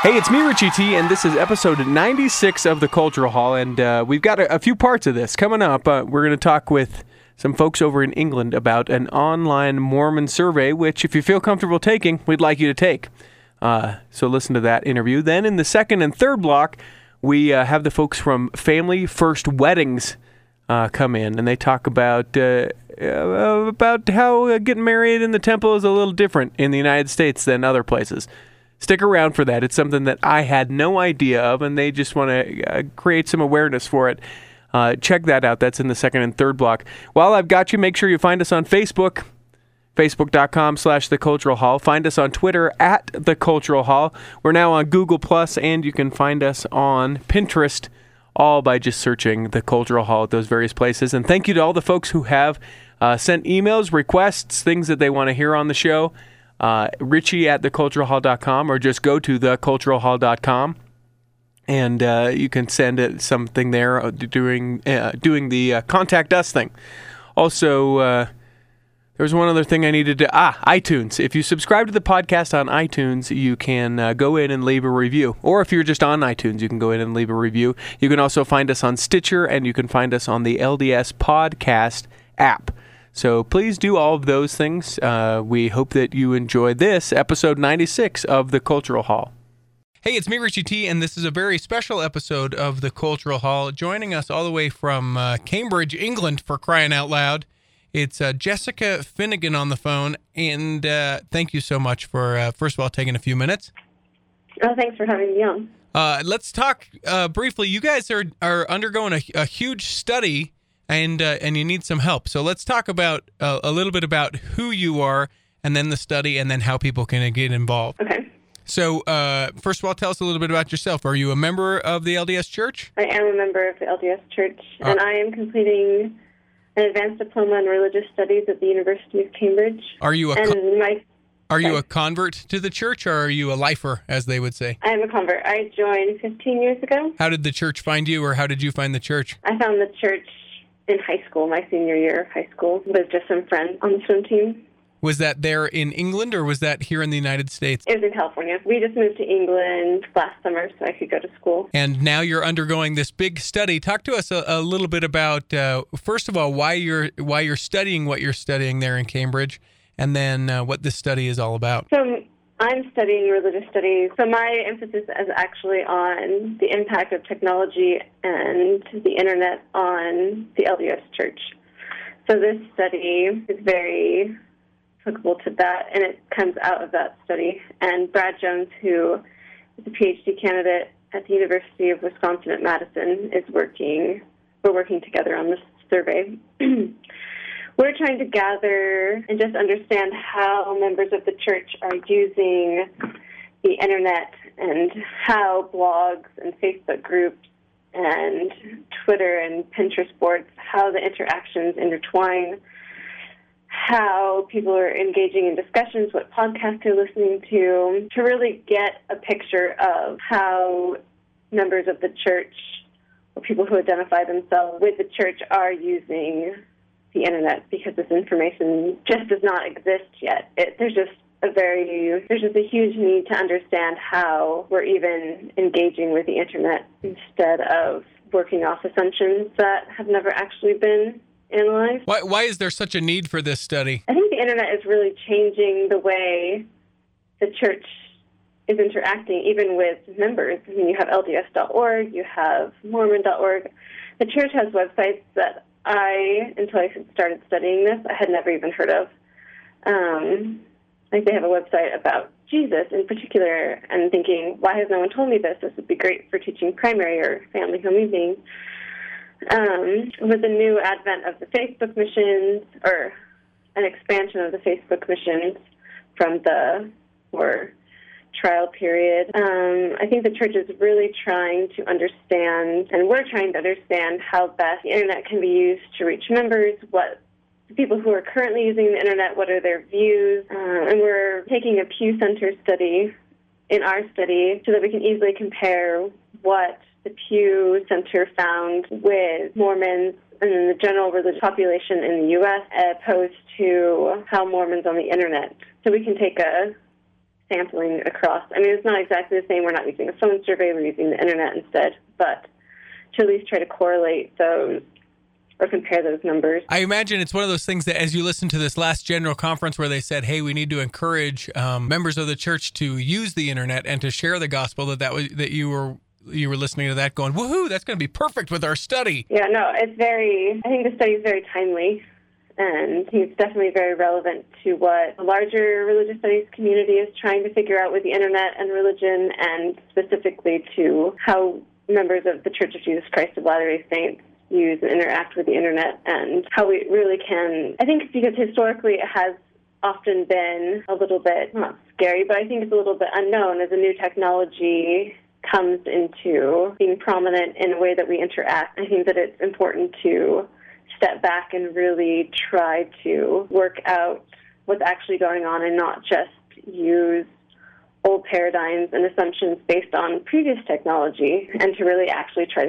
Hey, it's me, Richie T, and this is episode 96 of The Cultural Hall, and we've got a few parts of this. Coming up, we're going to talk with some folks over in England about an online Mormon survey, which, if you feel comfortable taking, we'd like you to take. So listen to that interview. Then in the second and third block, we have the folks from Family First Weddings come in, and they talk about how getting married in the temple is a little different in the United States than other places. Stick around for that. It's something that I had no idea of, and they just want to create some awareness for it. Check that out. That's in the second and third block. While I've got you, make sure you find us on Facebook, facebook.com/The Cultural Hall. Find us on Twitter @The Cultural Hall. We're now on Google+, and you can find us on Pinterest, all by just searching The Cultural Hall at those various places. And thank you to all the folks who have sent emails, requests, things that they want to hear on the show. Richie@theculturalhall.com, or just go to theculturalhall.com, and you can send it something there doing the contact us thing. Also, there was one other thing I needed to... iTunes. If you subscribe to the podcast on iTunes, you can go in and leave a review. Or if you're just on iTunes, you can go in and leave a review. You can also find us on Stitcher, and you can find us on the LDS Podcast app. So please do all of those things. We hope that you enjoy this, episode 96 of The Cultural Hall. Hey, it's me, Richie T, and this is a very special episode of The Cultural Hall. Joining us all the way from Cambridge, England, for crying out loud, it's Jessica Finnegan on the phone. And thank you so much for, first of all, taking a few minutes. Oh, thanks for having me on. Let's talk briefly. You guys are undergoing a huge study, and you need some help. So let's talk about a little bit about who you are, and then the study, and then how people can get involved. Okay. So first of all, tell us a little bit about yourself. Are you a member of the LDS Church? I am a member of the LDS Church, and I am completing an advanced diploma in religious studies at the University of Cambridge. Are you a convert to the church, or are you a lifer, as they would say? I am a convert. I joined 15 years ago. How did the church find you, or how did you find the church? I found the church in high school, my senior year of high school, with just some friends on the swim team. Was that there in England, or was that here in the United States? It was in California. We just moved to England last summer so I could go to school. And now you're undergoing this big study. Talk to us a little bit about, first of all, why you're studying what you're studying there in Cambridge, and then what this study is all about. So I'm studying religious studies. So my emphasis is actually on the impact of technology and the internet on the LDS Church. So this study is very applicable to that, and it comes out of that study. And Brad Jones, who is a PhD candidate at the University of Wisconsin at Madison, we're working together on this survey. We're trying to gather and just understand how members of the church are using the internet, and how blogs and Facebook groups and Twitter and Pinterest boards, how the interactions intertwine, how people are engaging in discussions, what podcasts they're listening to really get a picture of how members of the church, or people who identify themselves with the church, are using the internet, because this information just does not exist yet. There's just a huge need to understand how we're even engaging with the internet instead of working off assumptions that have never actually been analyzed. Why is there such a need for this study? I think the internet is really changing the way the church is interacting, even with members. I mean, you have LDS.org, you have Mormon.org. The church has websites that until I started studying this, I had never even heard of. Like they have a website about Jesus in particular, and thinking, why has no one told me this? This would be great for teaching primary or family home evening. With the new advent of the Facebook missions, or an expansion of the Facebook missions from the more trial period, I think the church is really trying to understand, and we're trying to understand, how best the internet can be used to reach members, what the people who are currently using the internet, what are their views, and we're taking a Pew Center study in our study so that we can easily compare what the Pew Center found with Mormons and then the general religious population in the U.S. opposed to how Mormons on the internet. So we can take a sampling across. I mean, it's not exactly the same. We're not using a phone survey. We're using the internet instead. But to at least try to correlate those or compare those numbers. I imagine it's one of those things that as you listen to this last general conference where they said, hey, we need to encourage members of the church to use the internet and to share the gospel, that you were listening to that going, woohoo, that's going to be perfect with our study. Yeah, no, I think the study is very timely, and I think it's definitely very relevant to what the larger religious studies community is trying to figure out with the internet and religion, and specifically to how members of the Church of Jesus Christ of Latter-day Saints use and interact with the internet, and how we really can, I think because historically it has often been a little bit, not scary, but I think it's a little bit unknown as a new technology comes into being prominent in a way that we interact. I think that it's important to step back and really try to work out what's actually going on and not just use old paradigms and assumptions based on previous technology, and to really actually try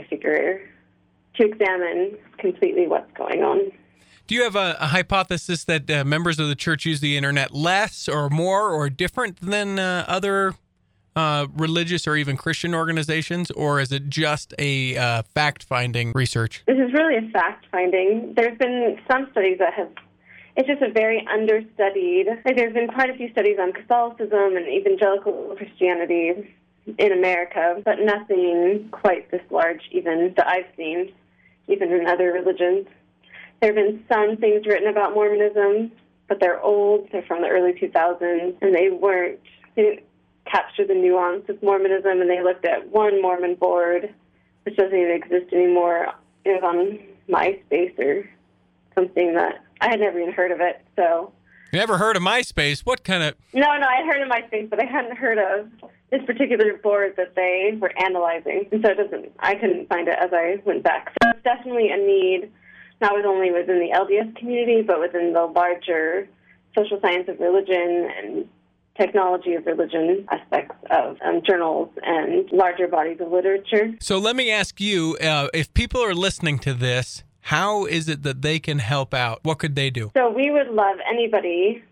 to examine completely what's going on. Do you have a hypothesis that members of the church use the internet less or more or different than other religious or even Christian organizations, or is it just a fact-finding research? This is really a fact-finding. There's been some studies that it's just a very understudied, there's been quite a few studies on Catholicism and evangelical Christianity in America, but nothing quite this large even that I've seen, even in other religions. There have been some things written about Mormonism, but they're old. They're from the early 2000s, and they didn't capture the nuance of Mormonism, and they looked at one Mormon board, which doesn't even exist anymore. It was on MySpace or something that I had never even heard of it. So, you never heard of MySpace? What kind of... No, I had heard of MySpace, but I hadn't heard of this particular board that they were analyzing. And so I couldn't find it as I went back. So it's definitely a need, not only within the LDS community, but within the larger social science of religion and technology of religion aspects of journals and larger bodies of literature. So let me ask you, if people are listening to this, how is it that they can help out? What could they do? So we would love everybody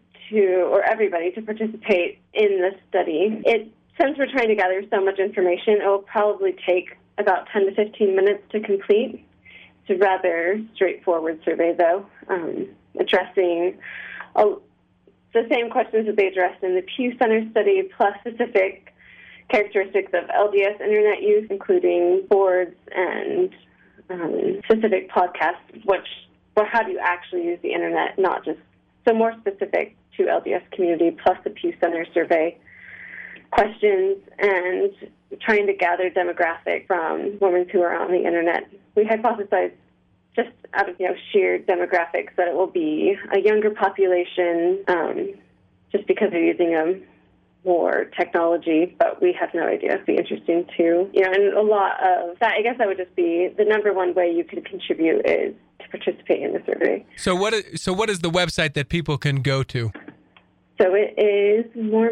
to participate in this study. Since we're trying to gather so much information, it will probably take about 10 to 15 minutes to complete. It's a rather straightforward survey, though, addressing the same questions that they addressed in the Pew Center study, plus specific characteristics of LDS internet use, including boards and specific podcasts, how do you actually use the internet, not just, so more specific to LDS community, plus the Pew Center survey questions, and trying to gather demographic from Mormons who are on the internet. We hypothesize just out of sheer demographics that it will be a younger population, just because they're using more technology, but we have no idea. It'd be interesting too. And a lot of that, I guess that would just be the number one way you could contribute is to participate in the survey. So what is the website that people can go to? So it is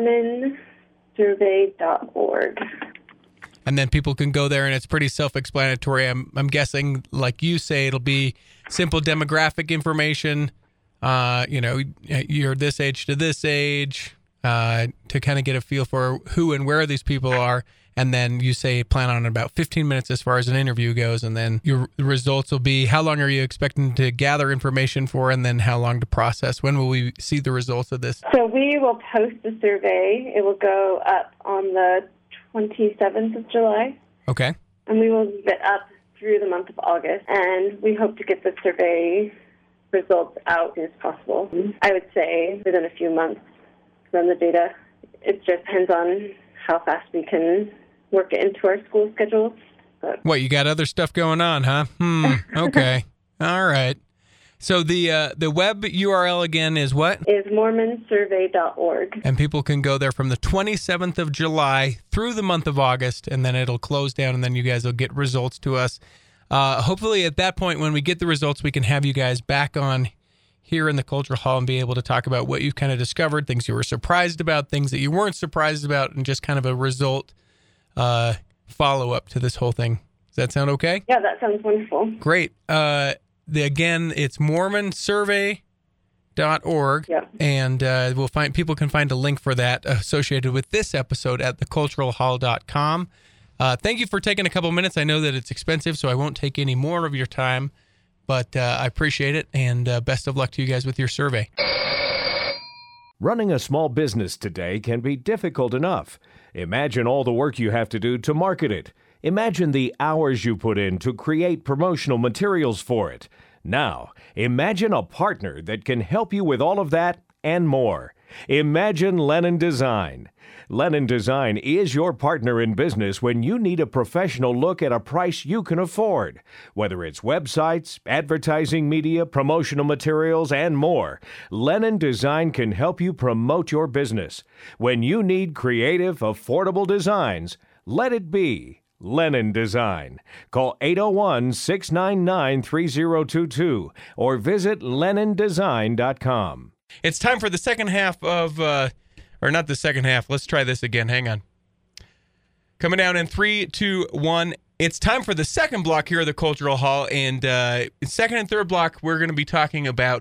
mormonsurvey.org. And then people can go there, and it's pretty self-explanatory. I'm guessing, like you say, it'll be simple demographic information. You're this age to this age, to kind of get a feel for who and where these people are. And then you say plan on about 15 minutes as far as an interview goes, and then your results will be how long are you expecting to gather information for, and then how long to process. When will we see the results of this? So we will post the survey. It will go up on the 27th of July. Okay. And we will leave it up through the month of August, and we hope to get the survey results out as soon as possible. I would say within a few months from the data. It just depends on how fast we can work it into our school schedules. But. What, you got other stuff going on, huh? Okay. All right. So the web URL again is what? Is mormonsurvey.org. And people can go there from the 27th of July through the month of August, and then it'll close down, and then you guys will get results to us. Hopefully at that point, when we get the results, we can have you guys back on here in the Cultural Hall and be able to talk about what you've kind of discovered, things you were surprised about, things that you weren't surprised about, and just kind of a result follow-up to this whole thing. Does that sound okay? Yeah, that sounds wonderful. Great. Again, it's mormonsurvey.org, .org, Yep. and people can find a link for that associated with this episode at theculturalhall.com. Thank you for taking a couple minutes. I know that it's expensive, so I won't take any more of your time, but I appreciate it, and best of luck to you guys with your survey. Running a small business today can be difficult enough. Imagine all the work you have to do to market it. Imagine the hours you put in to create promotional materials for it. Now, imagine a partner that can help you with all of that and more. Imagine Lennon Design. Lennon Design is your partner in business when you need a professional look at a price you can afford. Whether it's websites, advertising media, promotional materials, and more, Lennon Design can help you promote your business. When you need creative, affordable designs, let it be Lennon Design. Call 801-699-3022 or visit LennonDesign.com. It's time for the second half of, or not the second half. Let's try this again. Hang on. Coming down in 3, 2, 1. It's time for the second block here at the Cultural Hall. And second and third block, we're going to be talking about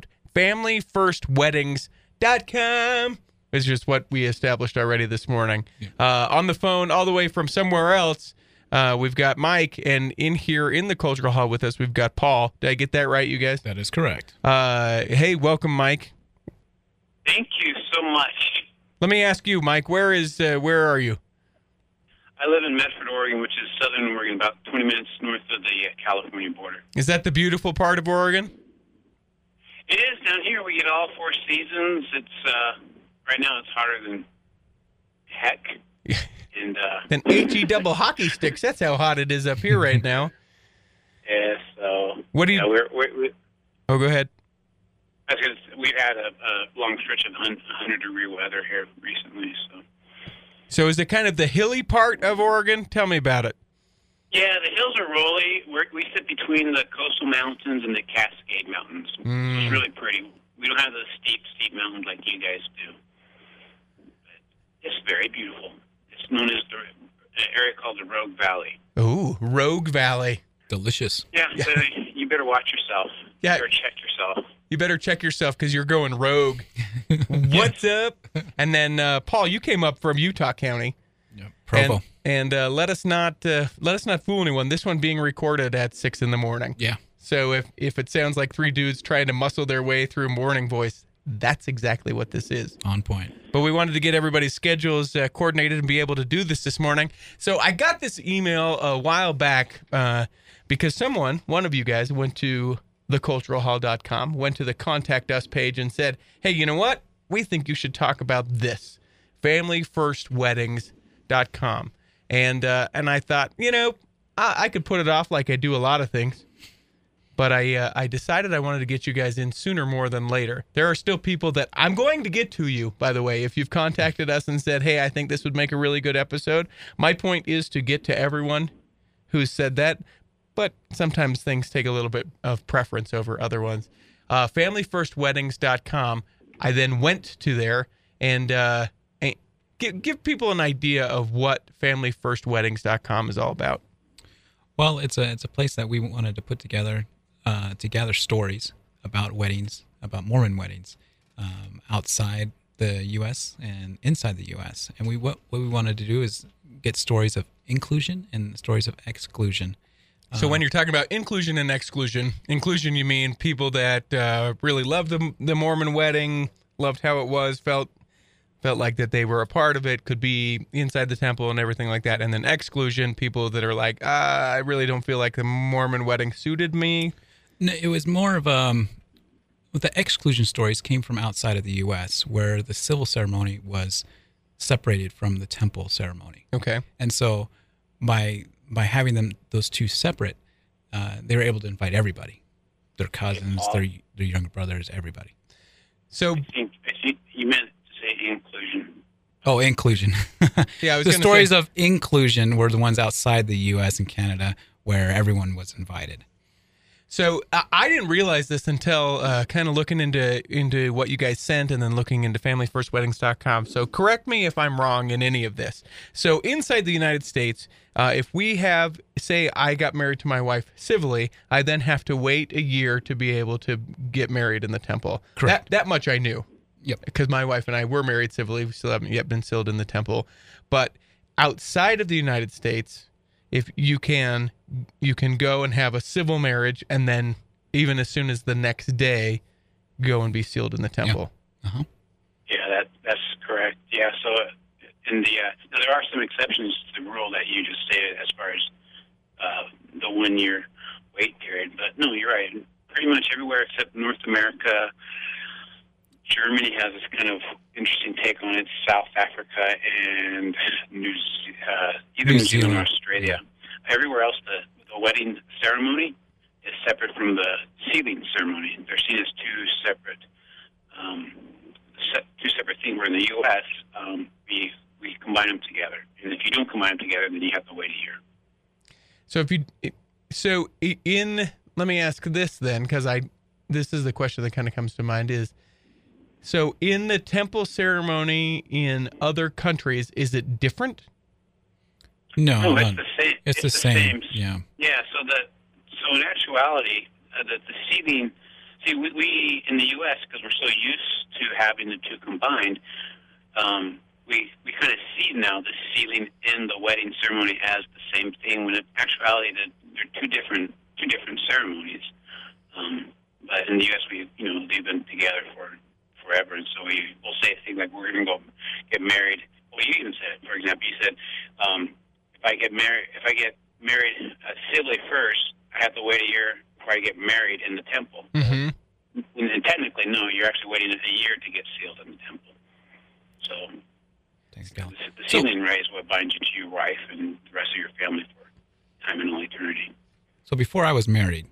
FamilyFirstWeddings.com. It's just what we established already this morning. On the phone, all the way from somewhere else, we've got Mike. And in here in the Cultural Hall with us, we've got Paul. Did I get that right, you guys? That is correct. Hey, welcome, Mike. Thank you so much. Let me ask you, Mike, where are you? I live in Medford, Oregon, which is southern Oregon, about 20 minutes north of the California border. Is that the beautiful part of Oregon? It is. Down here we get all 4 seasons. It's right now it's hotter than heck. And then HE double hockey sticks. That's how hot it is up here right now. Yeah, so what do you Oh, go ahead. We've had a long stretch of 100-degree weather here recently. So is it kind of the hilly part of Oregon? Tell me about it. Yeah, the hills are rolly. We sit between the coastal mountains and the Cascade Mountains. So it's really pretty. We don't have the steep mountains like you guys do. But it's very beautiful. It's known as the area called the Rogue Valley. Ooh, Rogue Valley. Delicious. Yeah, so you better watch yourself. Yeah. You better check yourself. You better check yourself because you're going rogue. What's up? And then, Paul, you came up from Utah County. Yep, Provo. And let us not fool anyone. This one being recorded at 6 a.m. Yeah. So if it sounds like 3 dudes trying to muscle their way through morning voice, that's exactly what this is. On point. But we wanted to get everybody's schedules coordinated and be able to do this morning. So I got this email a while back because one of you guys went to theculturalhall.com, went to the Contact Us page and said, hey, you know what? We think you should talk about this, FamilyFirstWeddings.com. And I thought, I could put it off like I do a lot of things. But I decided I wanted to get you guys in sooner more than later. There are still people that I'm going to get to you, by the way. If you've contacted us and said, hey, I think this would make a really good episode, my point is to get to everyone who's said that. But sometimes things take a little bit of preference over other ones. FamilyFirstWeddings.com. I then went to there and give people an idea of what FamilyFirstWeddings.com is all about. Well, it's a place that we wanted to put together to gather stories about weddings, about Mormon weddings, outside the U.S. and inside the U.S. And what we wanted to do is get stories of inclusion and stories of exclusion. So when you're talking about inclusion and exclusion you mean people that really loved the Mormon wedding, loved how it was, felt like that they were a part of it, could be inside the temple and everything like that. And then exclusion, people that are like, I really don't feel like the Mormon wedding suited me. No, it was more of the exclusion stories came from outside of the U.S. where the civil ceremony was separated from the temple ceremony. Okay. And so by having those two separate, they were able to invite everybody, their cousins, their younger brothers, everybody. So I think you meant to say inclusion. Oh, inclusion. Yeah, I was the stories of inclusion were the ones outside the U.S. and Canada where everyone was invited. So I didn't realize this until kind of looking into what you guys sent and then looking into familyfirstweddings.com. So correct me if I'm wrong in any of this. So inside the United States, if we have, say I got married to my wife civilly, I then have to wait a year to be able to get married in the temple. Correct. That much I knew. Yep. Because my wife and I were married civilly. We still haven't yet been sealed in the temple. But outside of the United States, if you can go and have a civil marriage, and then even as soon as the next day, go and be sealed in the temple. Yeah. Uh-huh. Yeah, that's correct. Yeah, so in the now there are some exceptions to the rule that you just stated as far as the 1 year wait period. But no, you're right. Pretty much everywhere except North America. Germany has this kind of interesting take on it. South Africa and New Zealand or Australia. Everywhere else, the wedding ceremony is separate from the sealing ceremony. They're seen as two separate things. Where in the U.S., we combine them together, and if you don't combine them together, then you have to wait a year. Let me ask this then, because this is the question that kind of comes to mind is. So in the temple ceremony in other countries, is it different? No, it's the same. It's the same. Yeah. Yeah. So in actuality, the sealing. See, we in the U.S. because we're so used to having the two combined, we kind of see now the sealing and the wedding ceremony as the same thing. When in actuality, they're two different ceremonies. But in the U.S., they've been together for forever, and so we will say things like we're going to go get married. Well, you even said it. For example, you said if I get married civilly first, I have to wait a year before I get married in the temple. Mm-hmm. And technically, no, you're actually waiting a year to get sealed in the temple. So Thanks, Cal. the sealing right is what binds you to your wife and the rest of your family for time and all eternity. So before I was married,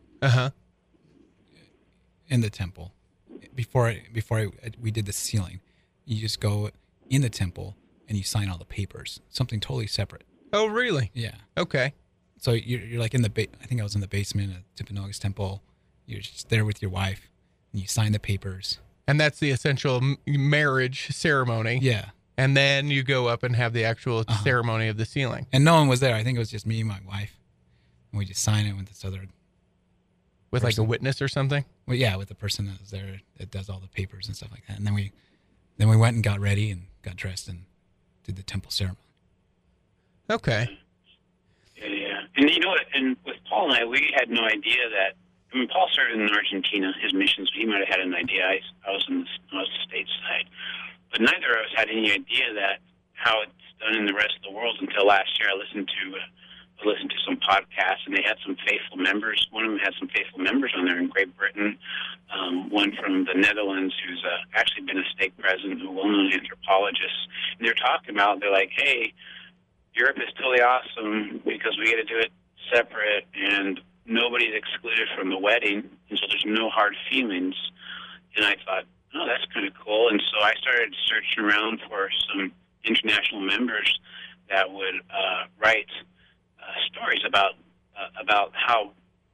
in the temple, before we did the sealing, you just go in the temple and you sign all the papers. Something totally separate. Oh, really? Yeah. Okay. So you're like in the I think I was in the basement at Timpanogos Temple. You're just there with your wife, and you sign the papers. And that's the essential marriage ceremony. Yeah. And then you go up and have the actual ceremony of the sealing. And no one was there. I think it was just me and my wife, and we just sign it with this other. With person. Like a witness or something? Well, yeah, with the person that was there that does all the papers and stuff like that. And then we went and got ready and got dressed and did the temple ceremony. Okay. Yeah. And you know what? And with Paul and I, we had no idea that. I mean, Paul started in Argentina, his mission, so he might have had an idea. I was on the States side. But neither of us had any idea that how it's done in the rest of the world until last year. I listened to some podcasts, and they had some faithful members. One of them had some faithful members on there in Great Britain. One from the Netherlands who's actually been a stake president, a well-known anthropologist. And they're like, hey, Europe is totally awesome because we get to do it separate, and nobody's excluded from the wedding, and so there's no hard feelings. And I thought, oh, that's kind of cool. And so I started searching around for some international members that would write stories about how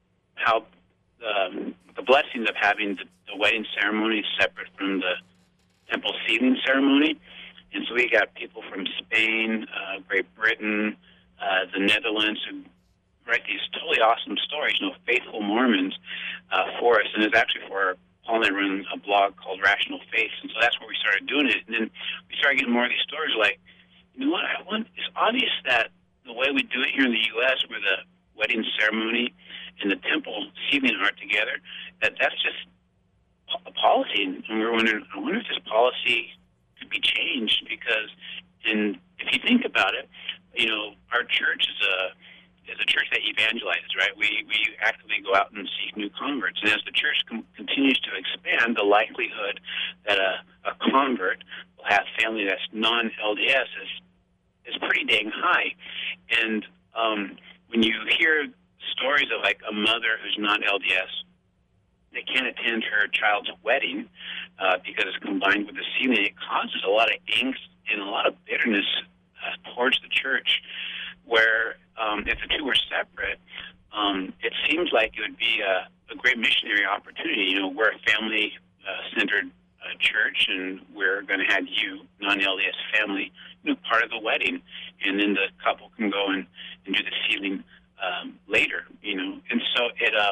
the blessings of having the wedding ceremony separate from the temple sealing ceremony. And so we got people from Spain, Great Britain, the Netherlands who write these totally awesome stories, faithful Mormons for us. And it's actually for Paul and I run a blog called Rational Faith. And so that's where we started doing it. And then we started getting more of these stories like, you know what, it's obvious that the way we do it here in the U.S., where the wedding ceremony and the temple sealing are together, that's just a policy. And we were wondering, I wonder if this policy could be changed because, and if you think about it, our church is a church that evangelizes, right? We actively go out and seek new converts. And as the church continues to expand, the likelihood that a convert will have family that's non-LDS is pretty dang high. And when you hear stories of like a mother who's not LDS, they can't attend her child's wedding because it's combined with the sealing, it causes a lot of angst and a lot of bitterness towards the church, where if the two were separate, it seems like it would be a a great missionary opportunity. You know, we're a family-centered church, and we're going to have you, non-LDS family, part of the wedding, and then the couple can go and do the sealing later. And so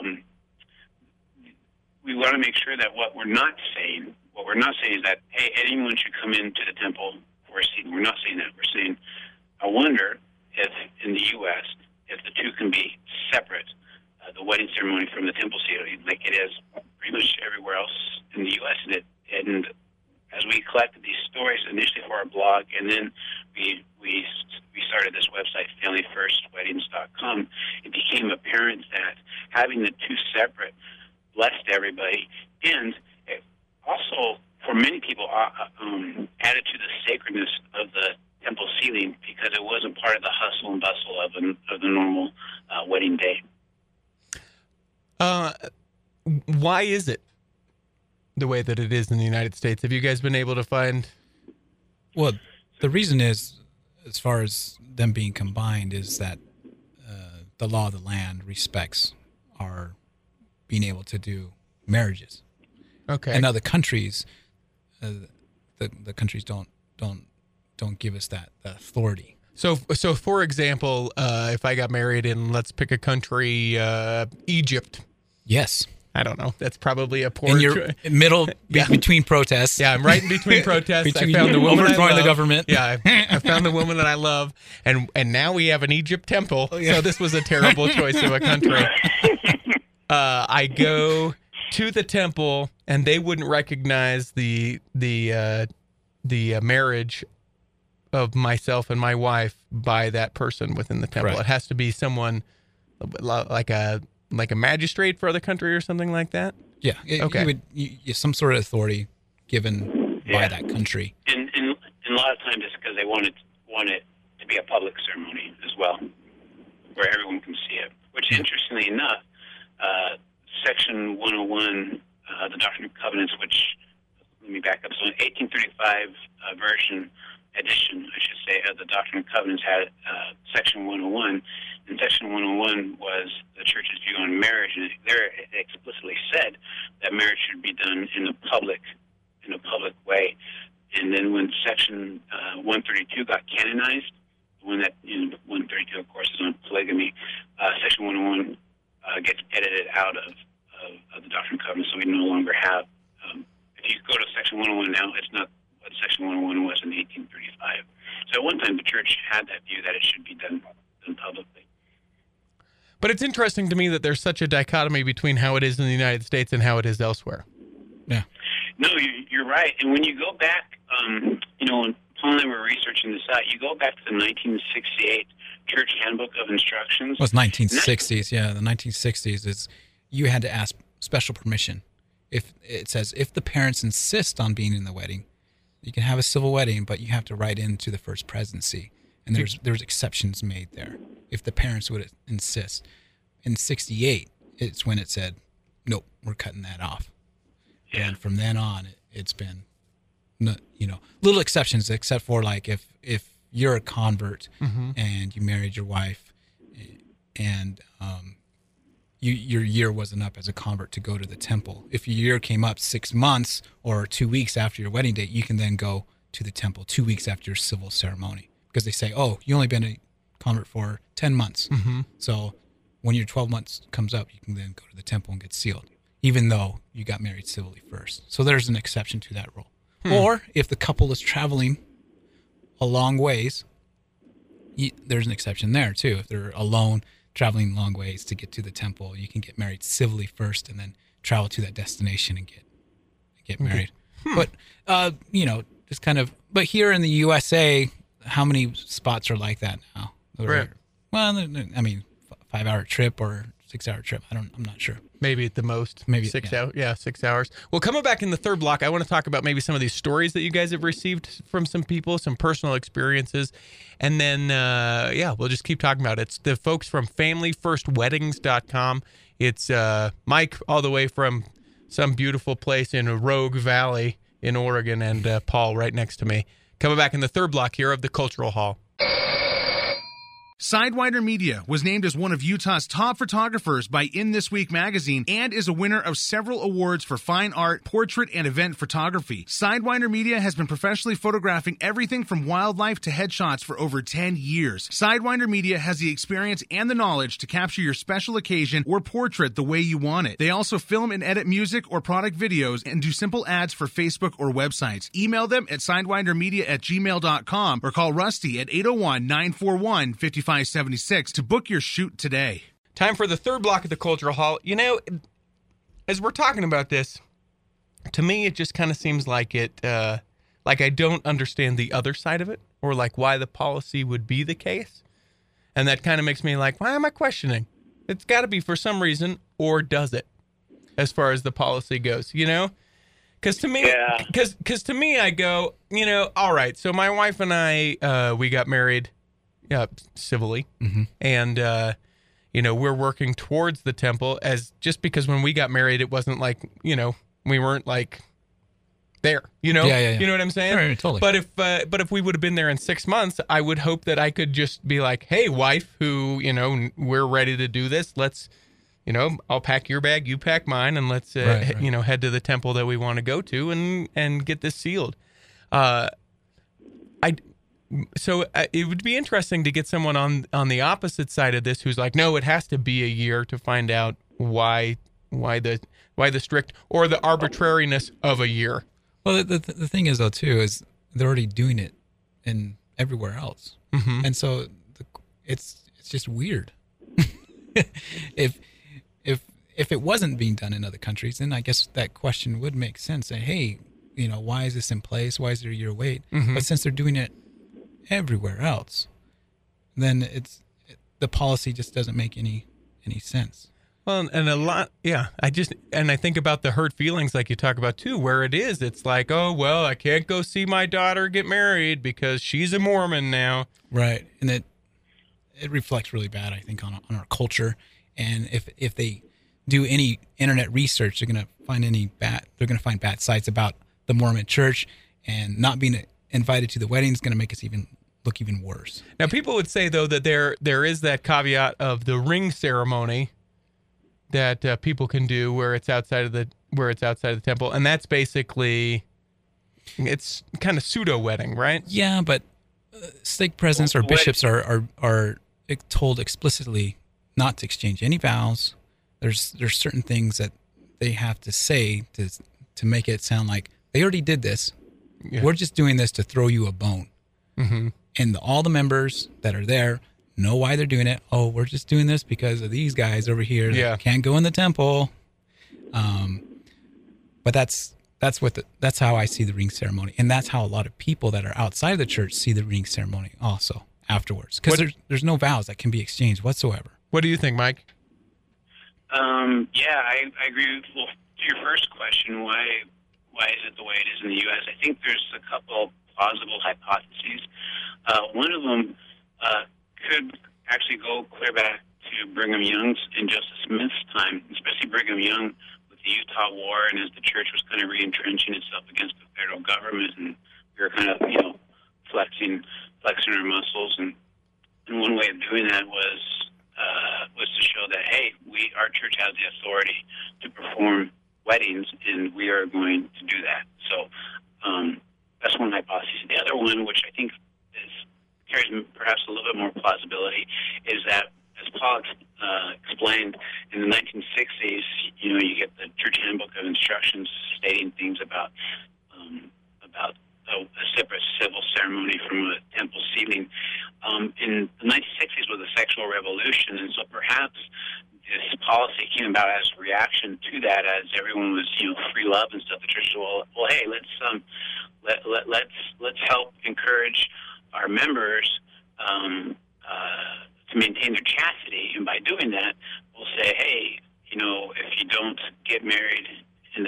we want to make sure that what we're not saying is that, hey, anyone should come into the temple for a sealing. We're not saying that. We're saying, I wonder if in the U.S., if the two can be separate, the wedding ceremony from the temple sealing, like it is pretty much everywhere else in the U.S. And as we collected these stories initially for our blog, and then we started this website, familyfirstweddings.com, it became apparent that having the two separate blessed everybody, and it also, for many people, added to the sacredness of the temple sealing because it wasn't part of the hustle and bustle of the normal wedding day. Why is it the way that it is in the United States? Have you guys been able to find? Well, the reason is, as far as them being combined, is that the law of the land respects our being able to do marriages. Okay. In other countries, the countries don't give us that authority. So for example, if I got married in, let's pick a country, Egypt. Yes. I don't know. That's probably a poor. In your middle between protests. Yeah, I'm right in between protests. Between I found the woman overthrowing I love. the government. Yeah, I found the woman that I love, and now we have an Egypt temple. Oh, yeah. So this was a terrible choice of a country. I go to the temple, and they wouldn't recognize the marriage of myself and my wife by that person within the temple. Right. It has to be someone like a magistrate for the country or something like that. Yeah. Okay. Some sort of authority given by that country. And a lot of times it's because they want it to be a public ceremony as well, where everyone can see it. Which, interestingly enough, Section 101, the Doctrine and Covenants, which, let me back up, so 1835 edition, I should say, of the Doctrine and Covenants had Section 101, and Section 101 was the church's view on marriage, and there it explicitly said that marriage should be done in a public way. And then when Section 132 got canonized, when that 132, of course, is on polygamy, Section 101 gets edited out of the Doctrine and Covenants, so we no longer have. If you go to Section 101 now, it's not what Section 101 was in 1835. So at one time, the church had that view that it should be done publicly. But it's interesting to me that there's such a dichotomy between how it is in the United States and how it is elsewhere. Yeah. No, you're right. And when you go back, when Paul and I were researching this out, you go back to the 1968 Church Handbook of Instructions. It was 1960s, yeah. The 1960s is you had to ask special permission. If it says if the parents insist on being in the wedding, you can have a civil wedding, but you have to write into the First Presidency. And there's exceptions made there if the parents would insist. In 68, it's when it said, nope, we're cutting that off. Yeah. And from then on, it's been, little exceptions, except for like if you're a convert and you married your wife and your year wasn't up as a convert to go to the temple. If your year came up 6 months or 2 weeks after your wedding date, you can then go to the temple 2 weeks after your civil ceremony. Because they say, oh, you only been a convert for 10 months. Mm-hmm. So when your 12 months comes up, you can then go to the temple and get sealed, even though you got married civilly first. So there's an exception to that rule. Or if the couple is traveling a long ways, there's an exception there too. If they're alone, traveling long ways to get to the temple, you can get married civilly first and then travel to that destination and get married. But, just kind of, but here in the USA, how many spots are like that now? Right. Well, I mean, 5-hour trip or 6-hour trip. I'm not sure. Maybe at the most. Maybe 6 hours. Yeah, 6 hours. Well, coming back in the third block, I want to talk about maybe some of these stories that you guys have received from some people, some personal experiences. And then, we'll just keep talking about it. It's the folks from familyfirstweddings.com. It's Mike all the way from some beautiful place in Rogue Valley in Oregon, and Paul right next to me. Coming back in the third block here of the Cultural Hall. Sidewinder Media was named as one of Utah's top photographers by In This Week magazine and is a winner of several awards for fine art, portrait, and event photography. Sidewinder Media has been professionally photographing everything from wildlife to headshots for over 10 years. Sidewinder Media has the experience and the knowledge to capture your special occasion or portrait the way you want it. They also film and edit music or product videos and do simple ads for Facebook or websites. Email them at sidewindermedia@gmail.com or call Rusty at 801-941-5576 to book your shoot today. Time for the third block of the Cultural Hall. You know, as we're talking about this, to me it just kind of seems like like I don't understand the other side of it, or like why the policy would be the case. And that kind of makes me like, why am I questioning? It's got to be for some reason, or does it? As far as the policy goes, you know? Because to me, to me, I go, you know, all right. So my wife and I, we got married, civilly, and you know, we're working towards the temple. As just because when we got married, it wasn't like, you know, we weren't like there, you know, you know what I'm saying? Right, totally. But if we would have been there in 6 months, I would hope that I could just be like, hey, wife, who, you know, we're ready to do this. Let's. You know, I'll pack your bag, you pack mine, and let's, you know, head to the temple that we want to go to and get this sealed. It would be interesting to get someone on the opposite side of this who's like, no, it has to be a year to find out why the strict or the arbitrariness of a year. Well, the thing is though too is they're already doing it in everywhere else, and so it's just weird. If it wasn't being done in other countries, then I guess that question would make sense. Say, hey, you know, why is this in place? Why is there a year wait? But since they're doing it everywhere else, then the policy just doesn't make any sense. Well, and a lot, I think about the hurt feelings like you talk about too, where it's like, oh, well, I can't go see my daughter get married because she's a Mormon now. Right. And it reflects really bad, I think, on our culture. And if they do any internet research, they're going to find bad sites about the Mormon Church, and not being invited to the wedding is going to make us look even worse. Now, people would say though that there is that caveat of the ring ceremony that people can do where it's outside of the temple, and that's basically it's kind of pseudo wedding, right? Yeah, but stake presidents or bishops are told explicitly not to exchange any vows. There's certain things that they have to say to make it sound like they already did this. Yeah. We're just doing this to throw you a bone. And all the members that are there know why they're doing it. Oh, we're just doing this because of these guys over here that can't go in the temple. But that's how I see the ring ceremony, and that's how a lot of people that are outside of the church see the ring ceremony also afterwards, because there's no vows that can be exchanged whatsoever. What do you think, Mike? I agree. Well, to your first question, why is it the way it is in the U.S.? I think there's a couple plausible hypotheses. One of them could actually go clear back to Brigham Young's and Joseph Smith's time, especially Brigham Young with the Utah War, and as the church was kind of re-entrenching itself against the federal government, and we were kind of, you know, flexing our muscles, and one way of doing that was to show that, hey, our church has the authority to perform weddings, and we are going to do that. So that's one hypothesis. The other one, which I think carries perhaps a little bit more plausibility, is that, as Paul explained, in the 1960s, you know, you get the Church Handbook of Instructions stating things about a separate civil ceremony from a temple sealing. In the 1960s was a sexual revolution, and so perhaps this policy came about as a reaction to that, as everyone was, you know, free love and stuff. The church said, well, hey, let's help encourage our members to maintain their chastity, and by doing that, we'll say, hey, you know, if you don't get married in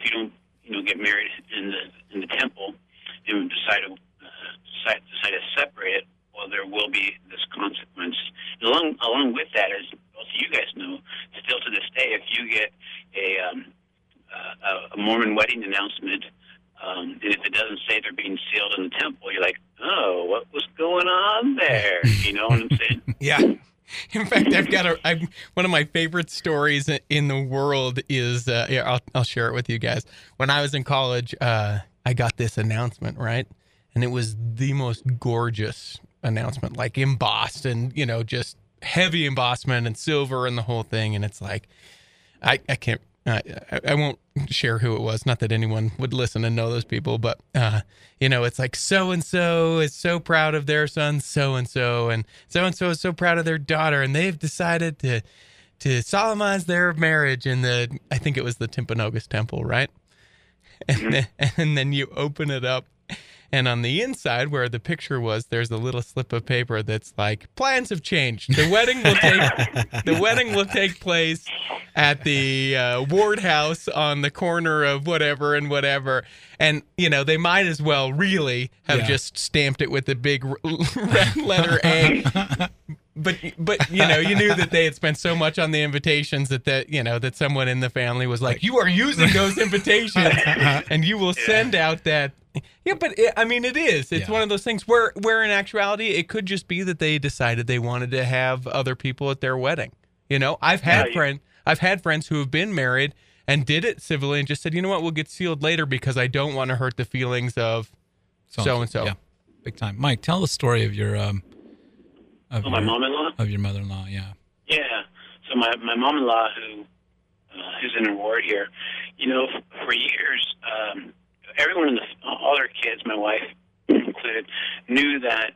the temple, and decide to separate it, well, there will be this consequence. And along with that, as both of you guys know, still to this day, if you get a Mormon wedding announcement And if it doesn't say they're being sealed in the temple, you're like, oh, what was going on there? You know what I'm saying? Yeah. In fact, I've got one of my favorite stories in the world is, I'll share it with you guys. When I was in college, I got this announcement, right? And it was the most gorgeous announcement, like embossed and, just heavy embossment and silver and the whole thing. And it's like, I can't, I won't share who it was. Not that anyone would listen and know those people, but, it's like so-and-so is so proud of their son, so-and-so is so proud of their daughter. And they've decided to solemnize their marriage in I think it was the Timpanogos Temple, right? And then you open it up. And on the inside, where the picture was, there's a little slip of paper that's like, plans have changed. The wedding will take place at the Ward House on the corner of whatever and whatever. And they might as well really have just stamped it with the big red letter A. But you knew that they had spent so much on the invitations that someone in the family was like, you are using those invitations, and you will send out that. Yeah, but it is. It's one of those things where in actuality it could just be that they decided they wanted to have other people at their wedding. I've had friends who have been married and did it civilly and just said, you know what, we'll get sealed later because I don't want to hurt the feelings of so and so. Yeah, big time. Mike, tell the story of your my mom-in-law? Of your mother-in-law, yeah. Yeah. So my mom-in-law, who's in her ward here, for years, everyone all their kids, my wife included, knew that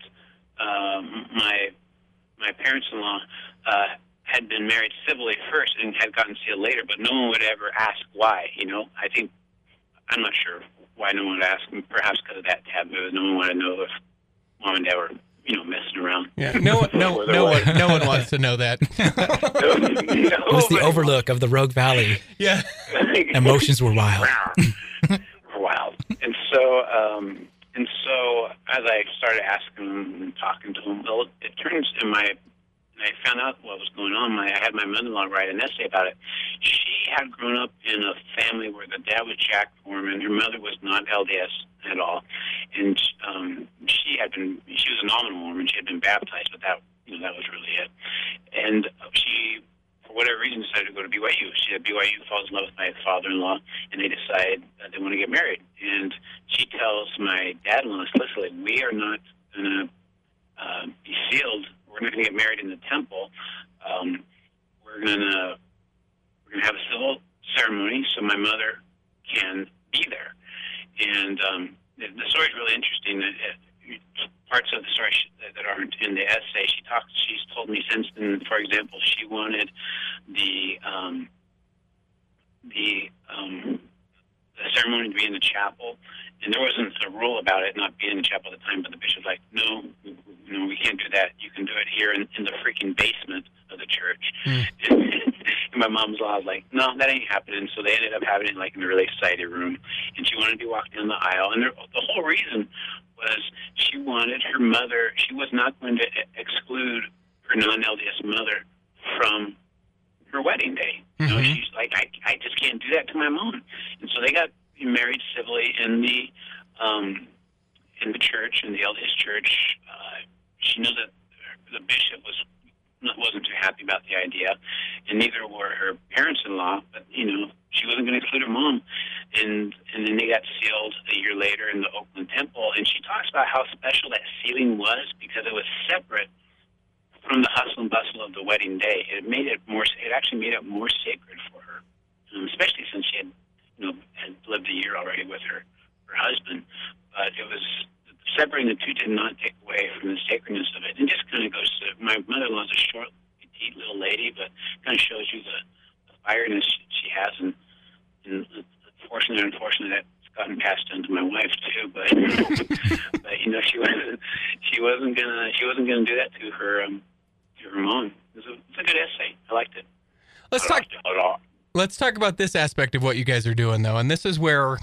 my parents-in-law had been married civilly first and had gotten sealed later, but no one would ever ask why. I'm not sure why no one would ask. Perhaps because of that taboo. No one wanted to know if mom and dad were messing around. Yeah, no one wants to know that. It was the overlook of the Rogue Valley. Yeah, emotions were wild. Wild, and so as I started asking him and talking to him, well, it turns in I found out what was going on. I had my mother-in-law write an essay about it. She had grown up in a family where the dad was Jack Foreman, her mother was not LDS at all, and she was a nominal Mormon. She had been baptized, but that was really it. And she, for whatever reason, decided to go to BYU. She at BYU falls in love with my father-in-law, and they decide that they want to get married. And she tells my dad-in-law explicitly, we are not going to be sealed. We're not going to get married in the temple. We're going to have a civil ceremony so my mother can be there. And the story is really interesting. Parts of the story that aren't in the essay, she's told me since then, for example, she wanted the ceremony to be in the chapel, and there wasn't a rule about it not being in the chapel at the time, but the bishop was like, no, we can't do that. You can do it here in the freaking basement of the church. And my mom's law was like, no, that ain't happening. So they ended up having it like in a really excited room, and she wanted to be walked down the aisle. And the whole reason was she wanted her mother, she was not going to exclude her non-LDS mother from her wedding day. She's like, I just can't do that to my mom. And so they got married civilly in the church, in the LDS church. She knew that the bishop wasn't too happy about the idea, and neither were her parents-in-law. But she wasn't going to include her mom, and then they got sealed a year later in the Oakland Temple. And she talks about how special that sealing was because it was separate from the hustle and bustle of the wedding day. It actually made it more sacred for her, especially since she had lived a year already with her husband. But it was separating the two did not take away from the sacredness of it. And just kind of goes to, my mother-in-law's a short, petite little lady, but kind of shows you the fireness she has. And fortunately or unfortunately, that's gotten passed on to my wife too. But she wasn't gonna do that to her mom. It's a good essay. I liked it. Let's talk about this aspect of what you guys are doing, though, and this is where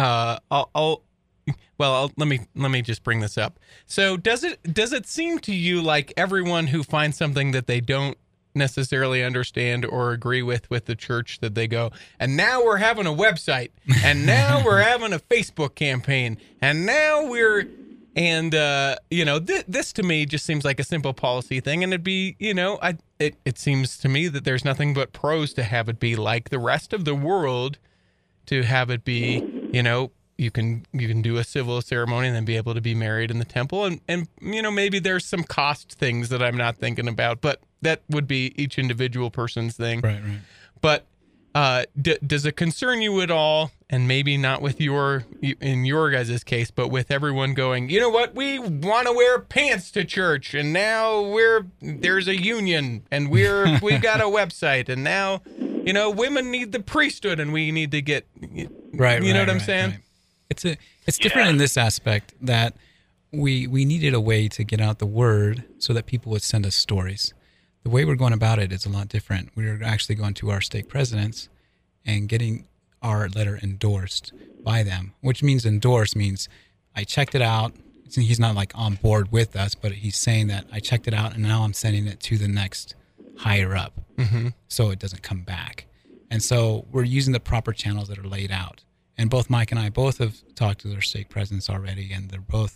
let me just bring this up. So does it seem to you like everyone who finds something that they don't necessarily understand or agree with the church, that they go, and now we're having a website, and now we're having a Facebook campaign, and now we're, and this to me just seems like a simple policy thing, and it'd be, it seems to me that there's nothing but pros to have it be like the rest of the world, to have it be, you can do a civil ceremony and then be able to be married in the temple, and maybe there's some cost things that I'm not thinking about, but that would be each individual person's thing. Right. But does it concern you at all? And maybe not with in your guys' case, but with everyone going, you know what, we want to wear pants to church, and now there's a union, and we got a website, and now women need the priesthood, and we need to get right. You know what I'm saying? Right. It's different in this aspect, that we needed a way to get out the word so that people would send us stories. The way we're going about it is a lot different. We're actually going to our stake presidents and getting our letter endorsed by them, which means endorsed means I checked it out. He's not like on board with us, but he's saying that I checked it out and now I'm sending it to the next higher up, so it doesn't come back. And so we're using the proper channels that are laid out. And both Mike and I both have talked to their stake presidents already, and they're both,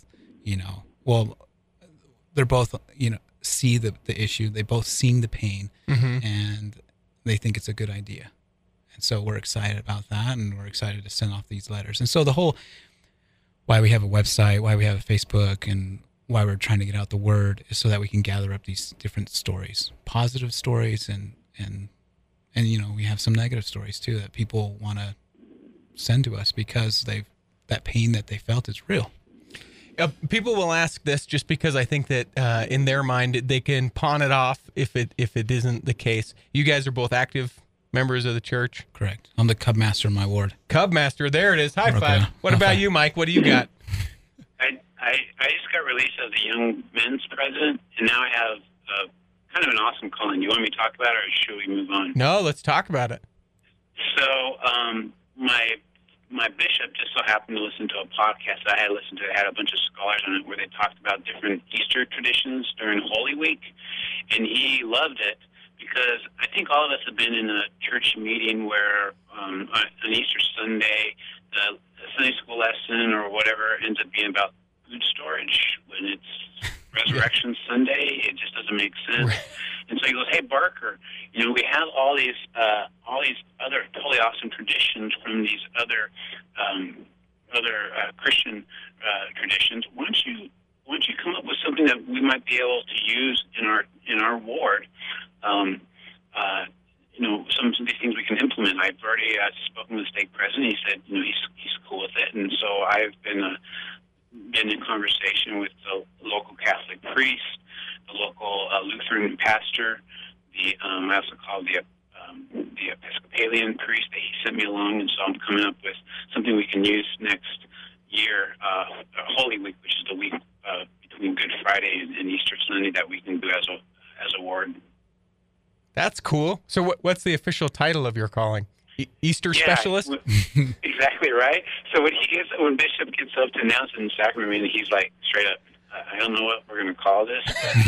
see the issue. They both seen the pain, and they think it's a good idea. And so we're excited about that, and we're excited to send off these letters. And so the whole why we have a website, why we have a Facebook, and why we're trying to get out the word is so that we can gather up these different stories, positive stories, and we have some negative stories too that people want to send to us because that pain that they felt is real. People will ask this just because I think that in their mind they can pawn it off if it isn't the case. You guys are both active members of the church. Correct. I'm the Cub Master in my ward. Cub Master, there it is. High five. What about you, Mike? What do you got? I just got released as the Young Men's President, and now I have kind of an awesome calling. You want me to talk about it, or should we move on? No, let's talk about it. So my bishop just so happened to listen to a podcast that I had listened to. It had a bunch of scholars on it where they talked about different Easter traditions during Holy Week, and he loved it because I think all of us have been in a church meeting where on Easter Sunday, the Sunday school lesson or whatever ends up being about food storage. When it's Resurrection Sunday, it just doesn't make sense. And so he goes, "Hey, Barker, we have all these other totally awesome traditions from these other Christian traditions. Why don't you come up with something that we might be able to use in our ward? Some of these things we can implement." I've already spoken with the stake president. He said, he's cool with it, and so I've been in conversation with the local Catholic priest, the local Lutheran pastor, I also called the Episcopalian priest that he sent me along, and so I'm coming up with something we can use next year, Holy Week, which is the week between Good Friday and Easter Sunday, that we can do as a ward. That's cool. So what's the official title of your calling? Easter specialist? Exactly right. So when Bishop gets up to announce it in the sacrament meeting, he's like, straight up, I don't know what we're going to call this.